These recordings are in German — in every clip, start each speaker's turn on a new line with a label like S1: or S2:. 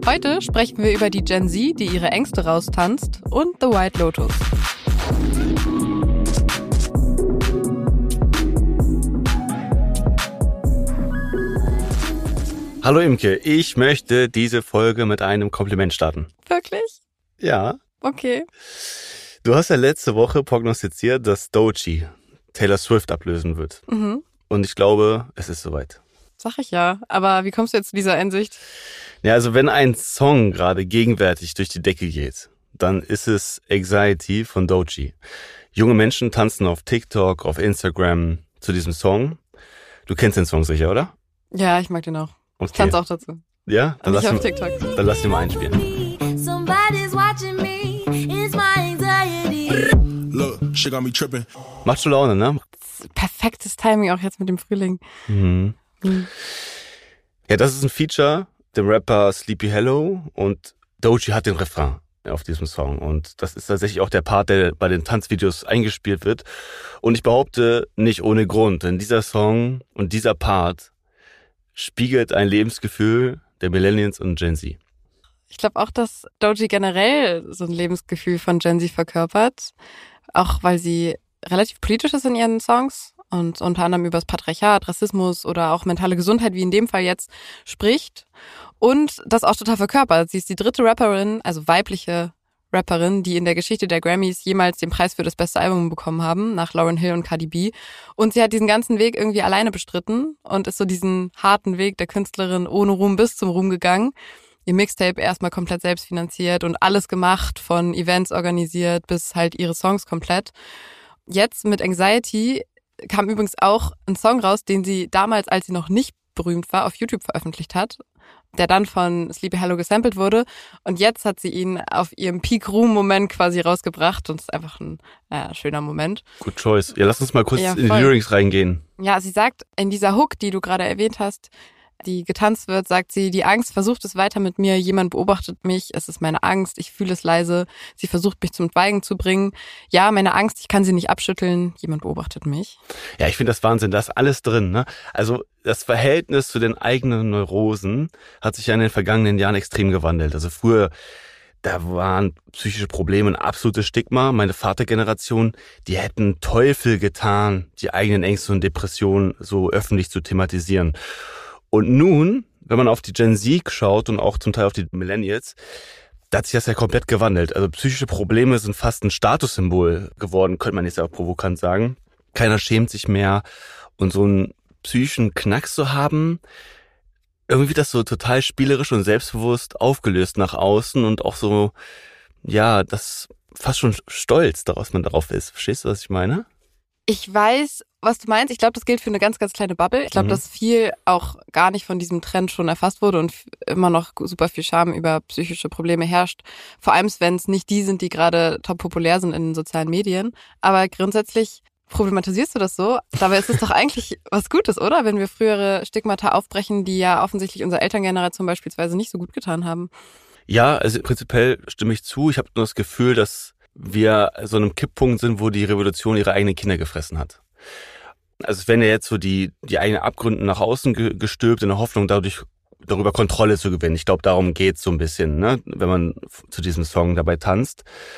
S1: Heute sprechen wir über die Gen Z, die ihre Ängste raustanzt, und The White Lotus.
S2: Hallo Imke, ich möchte diese Folge mit einem Kompliment starten.
S1: Wirklich?
S2: Ja.
S1: Okay.
S2: Du hast ja letzte Woche prognostiziert, dass Doechii Taylor Swift ablösen wird.
S1: Mhm.
S2: Und ich glaube, es ist soweit.
S1: Sag ich ja. Aber wie kommst du jetzt zu dieser Einsicht?
S2: Ja, also wenn ein Song gerade gegenwärtig durch die Decke geht, dann ist es Anxiety von Doechii. Junge Menschen tanzen auf TikTok, auf Instagram zu diesem Song. Du kennst den Song sicher, oder?
S1: Ja, ich mag den auch.
S2: Okay.
S1: Ich tanze auch dazu.
S2: Ja?
S1: Dann lass auf TikTok.
S2: Dann lass ihn mal einspielen. Macht schon Laune, ne?
S1: Perfektes Timing auch jetzt mit dem Frühling.
S2: Mhm. Ja, das ist ein Feature, dem Rapper Sleepy Hallow, und Doechii hat den Refrain auf diesem Song. Und das ist tatsächlich auch der Part, der bei den Tanzvideos eingespielt wird. Und ich behaupte, nicht ohne Grund, denn dieser Song und dieser Part spiegelt ein Lebensgefühl der Millennials und Gen Z.
S1: Ich glaube auch, dass Doechii generell so ein Lebensgefühl von Gen Z verkörpert. Auch weil sie relativ politisch ist in ihren Songs und unter anderem über das Patriarchat, Rassismus oder auch mentale Gesundheit, wie in dem Fall jetzt, spricht. Und das auch total verkörpert. Sie ist die dritte Rapperin, also weibliche Rapperin, die in der Geschichte der Grammys jemals den Preis für das beste Album bekommen haben, nach Lauryn Hill und Cardi B. Und sie hat diesen ganzen Weg irgendwie alleine bestritten und ist so diesen harten Weg der Künstlerin ohne Ruhm bis zum Ruhm gegangen. Ihr Mixtape erstmal komplett selbst finanziert und alles gemacht, von Events organisiert bis halt ihre Songs komplett. Jetzt mit Anxiety kam übrigens auch ein Song raus, den sie damals, als sie noch nicht berühmt war, auf YouTube veröffentlicht hat, der dann von Sleepy Hallow gesampelt wurde. Und jetzt hat sie ihn auf ihrem Peak-Ruhm-Moment quasi rausgebracht und es ist einfach ein schöner Moment.
S2: Good choice. Ja, lass uns mal kurz in die
S1: voll.
S2: Lyrics reingehen.
S1: Ja, sie sagt in dieser Hook, die du gerade erwähnt hast, die getanzt wird, sagt sie, die Angst versucht es weiter mit mir, jemand beobachtet mich, es ist meine Angst, ich fühle es leise, sie versucht mich zum Schweigen zu bringen. Ja, meine Angst, ich kann sie nicht abschütteln, jemand beobachtet mich.
S2: Ja, ich finde das Wahnsinn, da ist alles drin, ne? Also das Verhältnis zu den eigenen Neurosen hat sich ja in den vergangenen Jahren extrem gewandelt. Also früher, da waren psychische Probleme ein absolutes Stigma. Meine Vatergeneration, die hätten Teufel getan, die eigenen Ängste und Depressionen so öffentlich zu thematisieren. Und nun, wenn man auf die Gen Z schaut und auch zum Teil auf die Millennials, da hat sich das ja komplett gewandelt. Also psychische Probleme sind fast ein Statussymbol geworden, könnte man jetzt auch provokant sagen. Keiner schämt sich mehr. Und so einen psychischen Knacks zu haben, irgendwie wird das so total spielerisch und selbstbewusst aufgelöst nach außen und auch so, ja, das fast schon stolz, dass man darauf ist. Verstehst du, was ich meine?
S1: Ich weiß, was du meinst. Ich glaube, das gilt für eine ganz, ganz kleine Bubble. Ich glaube, dass viel auch gar nicht von diesem Trend schon erfasst wurde und immer noch super viel Scham über psychische Probleme herrscht. Vor allem, wenn es nicht die sind, die gerade top populär sind in den sozialen Medien. Aber grundsätzlich problematisierst du das so. Dabei ist es doch eigentlich was Gutes, oder? Wenn wir frühere Stigmata aufbrechen, die ja offensichtlich unserer Elterngeneration beispielsweise nicht so gut getan haben.
S2: Ja, also prinzipiell stimme ich zu. Ich habe nur das Gefühl, dass wir so einem Kipppunkt sind, wo die Revolution ihre eigenen Kinder gefressen hat. Also es werden ja jetzt so die eigenen Abgründe nach außen gestülpt, in der Hoffnung, darüber Kontrolle zu gewinnen. Ich glaube, darum geht's so ein bisschen, ne, wenn man zu diesem Song dabei tanzt.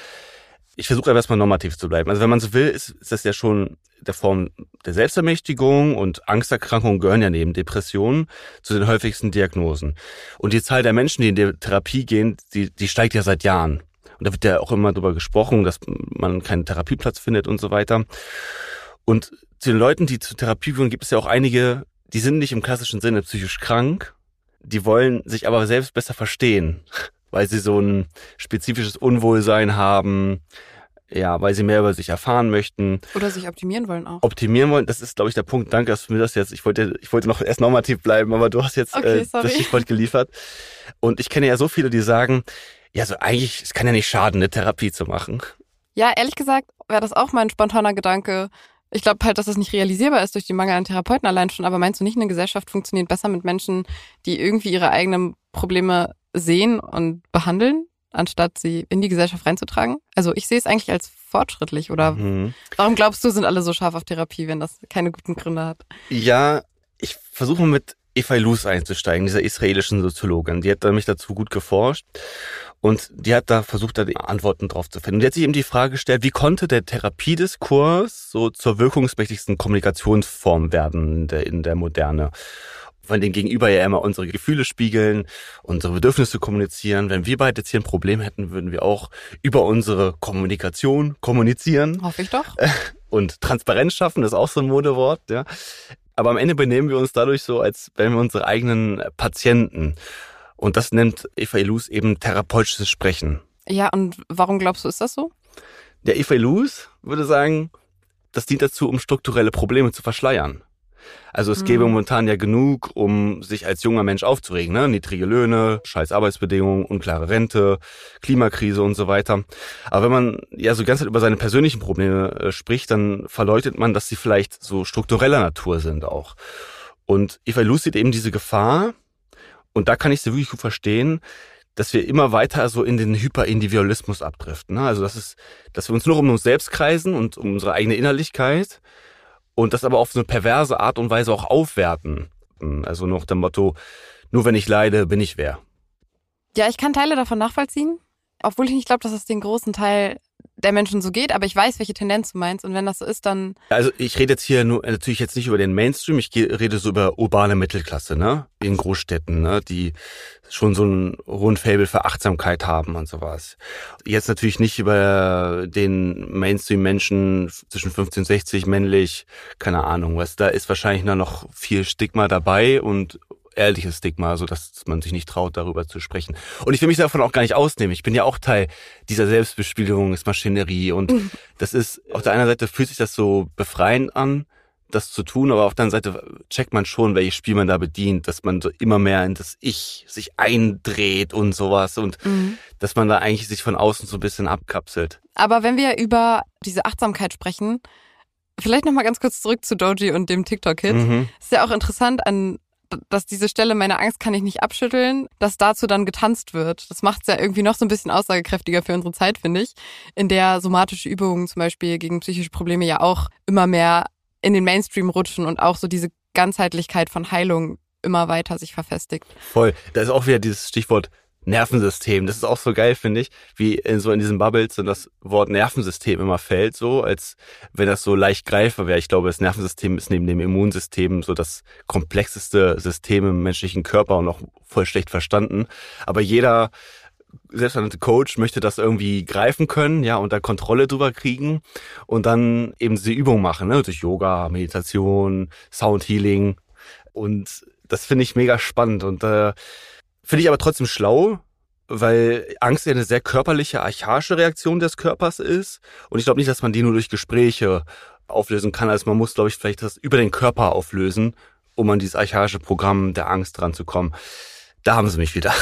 S2: Ich versuche aber erstmal normativ zu bleiben. Also wenn man so will, ist das ja schon der Form der Selbstermächtigung, und Angsterkrankungen gehören ja neben Depressionen zu den häufigsten Diagnosen. Und die Zahl der Menschen, die in die Therapie gehen, die steigt ja seit Jahren. Und da wird ja auch immer drüber gesprochen, dass man keinen Therapieplatz findet und so weiter. Und zu den Leuten, die zur Therapie gehen, gibt es ja auch einige, die sind nicht im klassischen Sinne psychisch krank, die wollen sich aber selbst besser verstehen, weil sie so ein spezifisches Unwohlsein haben, ja, weil sie mehr über sich erfahren möchten.
S1: Oder sich optimieren wollen auch.
S2: Optimieren wollen, das ist, glaube ich, der Punkt. Danke, dass du mir das jetzt, ich wollte noch erst normativ bleiben, aber du hast jetzt das Stichwort geliefert. Und ich kenne ja so viele, die sagen, ja, so eigentlich, es kann ja nicht schaden, eine Therapie zu machen.
S1: Ja, ehrlich gesagt wäre das auch mein spontaner Gedanke. Ich glaube halt, dass das nicht realisierbar ist durch den Mangel an Therapeuten allein schon. Aber meinst du nicht, eine Gesellschaft funktioniert besser mit Menschen, die irgendwie ihre eigenen Probleme sehen und behandeln, anstatt sie in die Gesellschaft reinzutragen? Also ich sehe es eigentlich als fortschrittlich. Oder warum glaubst du, sind alle so scharf auf Therapie, wenn das keine guten Gründe hat?
S2: Ja, ich versuche mit Eva Illouz einzusteigen, dieser israelischen Soziologin. Die hat nämlich dazu gut geforscht und die hat da versucht, da die Antworten drauf zu finden. Und die hat sich eben die Frage gestellt, wie konnte der Therapiediskurs so zur wirkungsmächtigsten Kommunikationsform werden in der Moderne? Von dem Gegenüber ja immer unsere Gefühle spiegeln, unsere Bedürfnisse kommunizieren. Wenn wir beide jetzt hier ein Problem hätten, würden wir auch über unsere Kommunikation kommunizieren.
S1: Hoffe ich doch.
S2: Und Transparenz schaffen, das ist auch so ein Modewort, ja. Aber am Ende benehmen wir uns dadurch so, als wären wir unsere eigenen Patienten. Und das nennt Eva Illouz eben therapeutisches Sprechen.
S1: Ja, und warum glaubst du, ist das so?
S2: Der Eva Illouz würde sagen, das dient dazu, um strukturelle Probleme zu verschleiern. Also es gäbe momentan ja genug, um sich als junger Mensch aufzuregen, ne? Niedrige Löhne, scheiß Arbeitsbedingungen, unklare Rente, Klimakrise und so weiter. Aber wenn man ja so die ganze Zeit über seine persönlichen Probleme spricht, dann verleugnet man, dass sie vielleicht so struktureller Natur sind auch. Und Eva Illouz sieht eben diese Gefahr, und da kann ich sie wirklich gut verstehen, dass wir immer weiter so in den Hyperindividualismus abdriften, ne? Also dass wir uns nur um uns selbst kreisen und um unsere eigene Innerlichkeit, und das aber auf so eine perverse Art und Weise auch aufwerten. Also nach dem Motto, nur wenn ich leide, bin ich wer.
S1: Ja, ich kann Teile davon nachvollziehen, obwohl ich nicht glaube, dass es den großen Teil der Menschen so geht, aber ich weiß, welche Tendenz du meinst, und wenn das so ist, dann...
S2: Also ich rede jetzt hier natürlich jetzt nicht über den Mainstream, ich rede so über urbane Mittelklasse, ne, in Großstädten, ne, die schon so einen hohen Faible für Achtsamkeit haben und sowas. Jetzt natürlich nicht über den Mainstream-Menschen zwischen 15 und 60, männlich, keine Ahnung, da ist wahrscheinlich noch viel Stigma dabei und ehrliches Stigma, so dass man sich nicht traut, darüber zu sprechen. Und ich will mich davon auch gar nicht ausnehmen. Ich bin ja auch Teil dieser Selbstbespiegelungsmaschinerie, und das ist, auf der einen Seite fühlt sich das so befreiend an, das zu tun, aber auf der anderen Seite checkt man schon, welches Spiel man da bedient, dass man so immer mehr in das Ich sich eindreht und sowas, und dass man da eigentlich sich von außen so ein bisschen abkapselt.
S1: Aber wenn wir über diese Achtsamkeit sprechen, vielleicht nochmal ganz kurz zurück zu Doji und dem TikTok-Hit. Ist ja auch interessant, dass diese Stelle, meine Angst kann ich nicht abschütteln, dass dazu dann getanzt wird. Das macht es ja irgendwie noch so ein bisschen aussagekräftiger für unsere Zeit, finde ich, in der somatische Übungen zum Beispiel gegen psychische Probleme ja auch immer mehr in den Mainstream rutschen und auch so diese Ganzheitlichkeit von Heilung immer weiter sich verfestigt.
S2: Voll. Da ist auch wieder dieses Stichwort Nervensystem. Das ist auch so geil, finde ich, wie in diesen Bubbles so das Wort Nervensystem immer fällt, so als wenn das so leicht greifbar wäre. Ich glaube, das Nervensystem ist neben dem Immunsystem so das komplexeste System im menschlichen Körper und auch voll schlecht verstanden. Aber jeder selbsternannte Coach möchte das irgendwie greifen können, ja, und da Kontrolle drüber kriegen und dann eben diese Übung machen, ne, durch Yoga, Meditation, Soundhealing, und das finde ich mega spannend und finde ich aber trotzdem schlau, weil Angst ja eine sehr körperliche, archaische Reaktion des Körpers ist. Und ich glaube nicht, dass man die nur durch Gespräche auflösen kann. Also man muss, glaube ich, vielleicht das über den Körper auflösen, um an dieses archaische Programm der Angst ranzukommen. Da haben sie mich wieder.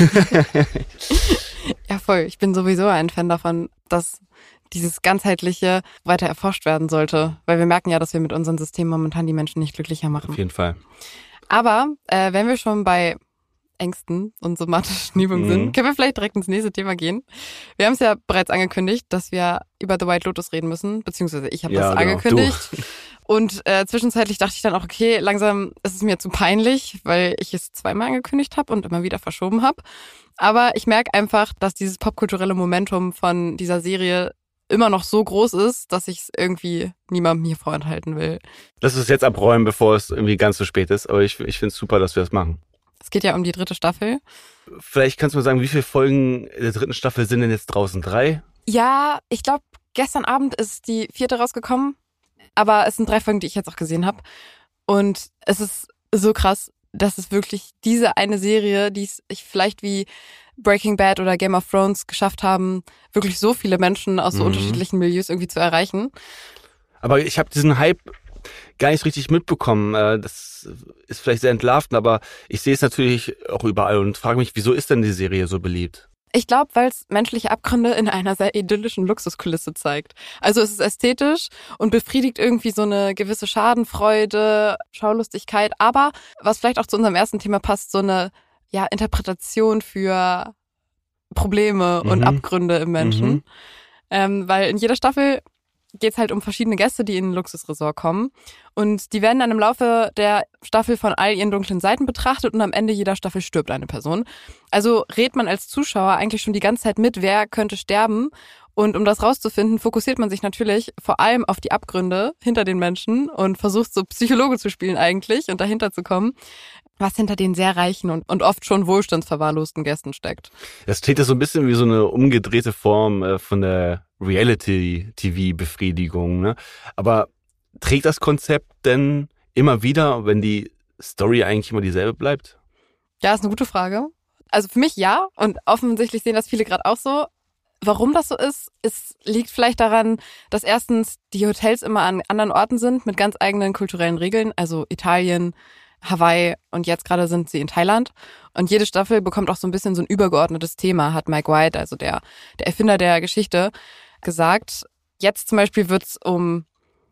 S1: Ja, voll. Ich bin sowieso ein Fan davon, dass dieses Ganzheitliche weiter erforscht werden sollte. Weil wir merken ja, dass wir mit unseren Systemen momentan die Menschen nicht glücklicher machen.
S2: Auf jeden Fall.
S1: Aber wenn wir schon bei Ängsten und somatischen Übungen sind, können wir vielleicht direkt ins nächste Thema gehen. Wir haben es ja bereits angekündigt, dass wir über The White Lotus reden müssen, beziehungsweise ich habe das angekündigt. Und zwischenzeitlich dachte ich dann auch, okay, langsam ist es mir zu peinlich, weil ich es zweimal angekündigt habe und immer wieder verschoben habe. Aber ich merke einfach, dass dieses popkulturelle Momentum von dieser Serie immer noch so groß ist, dass ich es irgendwie niemandem hier vorenthalten will.
S2: Lass es jetzt abräumen, bevor es irgendwie ganz zu spät ist. Aber ich finde es super, dass wir das machen.
S1: Es geht ja um die 3. Staffel.
S2: Vielleicht kannst du mal sagen, wie viele Folgen der 3. Staffel sind denn jetzt draußen? 3?
S1: Ja, ich glaube, gestern Abend ist die 4. rausgekommen. Aber es sind 3 Folgen, die ich jetzt auch gesehen habe. Und es ist so krass, dass es wirklich diese eine Serie, die es vielleicht wie Breaking Bad oder Game of Thrones geschafft haben, wirklich so viele Menschen aus so unterschiedlichen Milieus irgendwie zu erreichen.
S2: Aber ich habe diesen Hype gar nicht richtig mitbekommen. Das ist vielleicht sehr entlarvend, aber ich sehe es natürlich auch überall und frage mich, wieso ist denn die Serie so beliebt?
S1: Ich glaube, weil es menschliche Abgründe in einer sehr idyllischen Luxuskulisse zeigt. Also es ist ästhetisch und befriedigt irgendwie so eine gewisse Schadenfreude, Schaulustigkeit, aber was vielleicht auch zu unserem ersten Thema passt, so eine Interpretation für Probleme und Abgründe im Menschen. Weil in jeder Staffel geht es halt um verschiedene Gäste, die in ein Luxusresort kommen. Und die werden dann im Laufe der Staffel von all ihren dunklen Seiten betrachtet und am Ende jeder Staffel stirbt eine Person. Also rät man als Zuschauer eigentlich schon die ganze Zeit mit, wer könnte sterben. Und um das rauszufinden, fokussiert man sich natürlich vor allem auf die Abgründe hinter den Menschen und versucht so Psychologe zu spielen eigentlich und dahinter zu kommen, was hinter den sehr reichen und oft schon wohlstandsverwahrlosten Gästen steckt.
S2: Das klingt ja so ein bisschen wie so eine umgedrehte Form von der Reality-TV-Befriedigung, ne? Aber trägt das Konzept denn immer wieder, wenn die Story eigentlich immer dieselbe bleibt?
S1: Ja, ist eine gute Frage. Also für mich ja, und offensichtlich sehen das viele gerade auch so. Warum das so ist, es liegt vielleicht daran, dass erstens die Hotels immer an anderen Orten sind mit ganz eigenen kulturellen Regeln, also Italien, Hawaii und jetzt gerade sind sie in Thailand. Und jede Staffel bekommt auch so ein bisschen so ein übergeordnetes Thema, hat Mike White, also der Erfinder der Geschichte, gesagt. Jetzt zum Beispiel wird es um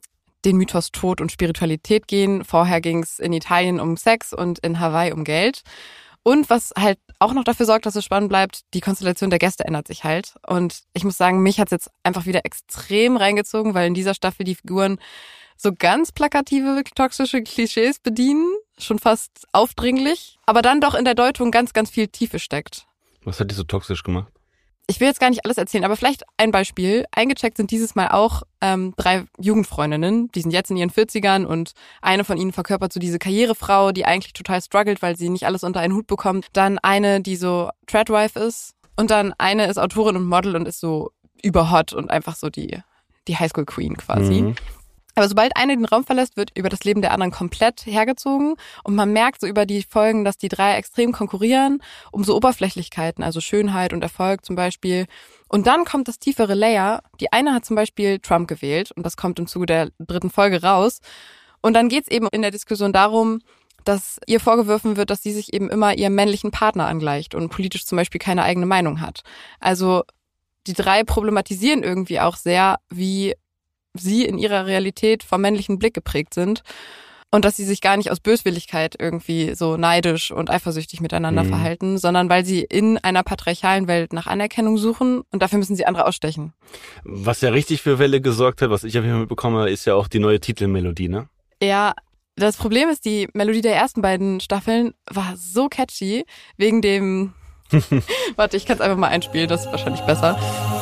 S1: den Mythos Tod und Spiritualität gehen. Vorher ging es in Italien um Sex und in Hawaii um Geld. Und was halt auch noch dafür sorgt, dass es spannend bleibt, die Konstellation der Gäste ändert sich halt. Und ich muss sagen, mich hat's jetzt einfach wieder extrem reingezogen, weil in dieser Staffel die Figuren so ganz plakative, toxische Klischees bedienen, schon fast aufdringlich, aber dann doch in der Deutung ganz, ganz viel Tiefe steckt.
S2: Was hat die so toxisch gemacht?
S1: Ich will jetzt gar nicht alles erzählen, aber vielleicht ein Beispiel. Eingecheckt sind dieses Mal auch 3 Jugendfreundinnen, die sind jetzt in ihren 40ern und eine von ihnen verkörpert so diese Karrierefrau, die eigentlich total struggelt, weil sie nicht alles unter einen Hut bekommt. Dann eine, die so Tradwife ist und dann eine ist Autorin und Model und ist so überhot und einfach so die Highschool Queen quasi. Mhm. Aber sobald eine den Raum verlässt, wird über das Leben der anderen komplett hergezogen und man merkt so über die Folgen, dass die 3 extrem konkurrieren um so Oberflächlichkeiten, also Schönheit und Erfolg zum Beispiel. Und dann kommt das tiefere Layer. Die eine hat zum Beispiel Trump gewählt und das kommt im Zuge der 3. Folge raus. Und dann geht's eben in der Diskussion darum, dass ihr vorgeworfen wird, dass sie sich eben immer ihrem männlichen Partner angleicht und politisch zum Beispiel keine eigene Meinung hat. Also die 3 problematisieren irgendwie auch sehr, wie sie in ihrer Realität vom männlichen Blick geprägt sind und dass sie sich gar nicht aus Böswilligkeit irgendwie so neidisch und eifersüchtig miteinander verhalten, sondern weil sie in einer patriarchalen Welt nach Anerkennung suchen und dafür müssen sie andere ausstechen.
S2: Was ja richtig für Welle gesorgt hat, was ich auf jeden Fall mitbekomme, ist ja auch die neue Titelmelodie, ne?
S1: Ja, das Problem ist, die Melodie der ersten beiden Staffeln war so catchy, wegen dem warte, ich kann es einfach mal einspielen, das ist wahrscheinlich besser.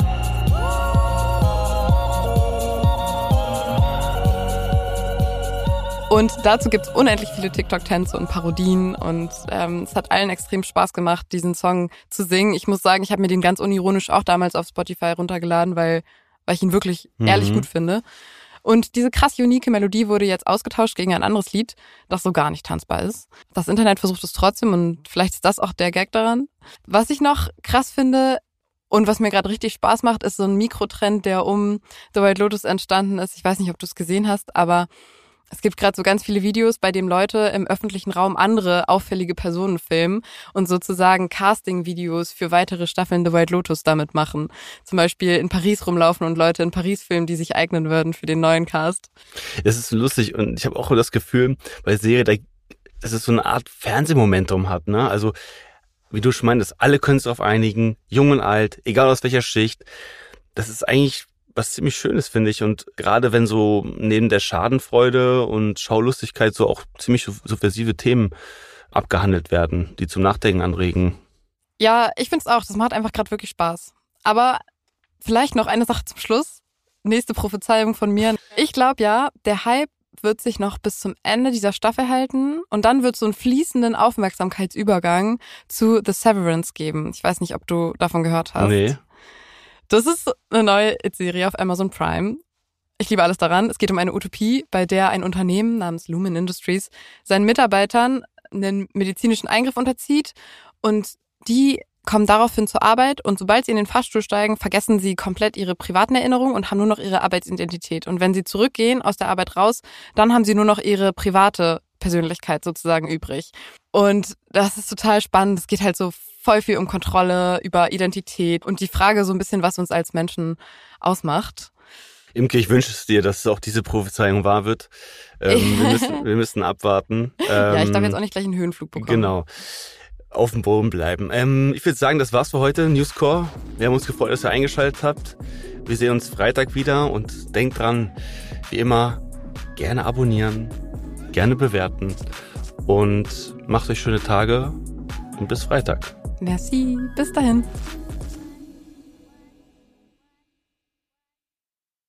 S1: Und dazu gibt's unendlich viele TikTok-Tänze und Parodien und es hat allen extrem Spaß gemacht, diesen Song zu singen. Ich muss sagen, ich habe mir den ganz unironisch auch damals auf Spotify runtergeladen, weil ich ihn wirklich ehrlich gut finde. Und diese krass unique Melodie wurde jetzt ausgetauscht gegen ein anderes Lied, das so gar nicht tanzbar ist. Das Internet versucht es trotzdem und vielleicht ist das auch der Gag daran. Was ich noch krass finde und was mir gerade richtig Spaß macht, ist so ein Mikrotrend, der um The White Lotus entstanden ist. Ich weiß nicht, ob du es gesehen hast, aber es gibt gerade so ganz viele Videos, bei denen Leute im öffentlichen Raum andere auffällige Personen filmen und sozusagen Casting-Videos für weitere Staffeln The White Lotus damit machen. Zum Beispiel in Paris rumlaufen und Leute in Paris filmen, die sich eignen würden für den neuen Cast.
S2: Das ist lustig und ich habe auch das Gefühl, bei Serie, dass es so eine Art Fernsehmomentum hat, ne? Also, wie du schon meintest, alle können sich darauf einigen, jung und alt, egal aus welcher Schicht. Das ist eigentlich was ziemlich Schönes, finde ich. Und gerade wenn so neben der Schadenfreude und Schaulustigkeit so auch ziemlich subversive Themen abgehandelt werden, die zum Nachdenken anregen.
S1: Ja, ich finde es auch. Das macht einfach gerade wirklich Spaß. Aber vielleicht noch eine Sache zum Schluss. Nächste Prophezeiung von mir. Ich glaube ja, der Hype wird sich noch bis zum Ende dieser Staffel halten und dann wird es so einen fließenden Aufmerksamkeitsübergang zu The Severance geben. Ich weiß nicht, ob du davon gehört hast.
S2: Nee.
S1: Das ist eine neue Serie auf Amazon Prime. Ich liebe alles daran. Es geht um eine Utopie, bei der ein Unternehmen namens Lumen Industries seinen Mitarbeitern einen medizinischen Eingriff unterzieht und die kommen daraufhin zur Arbeit und sobald sie in den Fahrstuhl steigen, vergessen sie komplett ihre privaten Erinnerungen und haben nur noch ihre Arbeitsidentität. Und wenn sie zurückgehen aus der Arbeit raus, dann haben sie nur noch ihre private Persönlichkeit sozusagen übrig. Und das ist total spannend. Es geht halt so voll viel um Kontrolle, über Identität und die Frage so ein bisschen, was uns als Menschen ausmacht.
S2: Imke, ich wünsche es dir, dass auch diese Prophezeiung wahr wird. Wir müssen abwarten.
S1: Ja, ich darf jetzt auch nicht gleich einen Höhenflug bekommen.
S2: Genau. Auf dem Boden bleiben. Ich würde sagen, das war's für heute, Newscore. Wir haben uns gefreut, dass ihr eingeschaltet habt. Wir sehen uns Freitag wieder und denkt dran, wie immer, gerne abonnieren, gerne bewerten und macht euch schöne Tage und bis Freitag.
S1: Merci, bis dahin.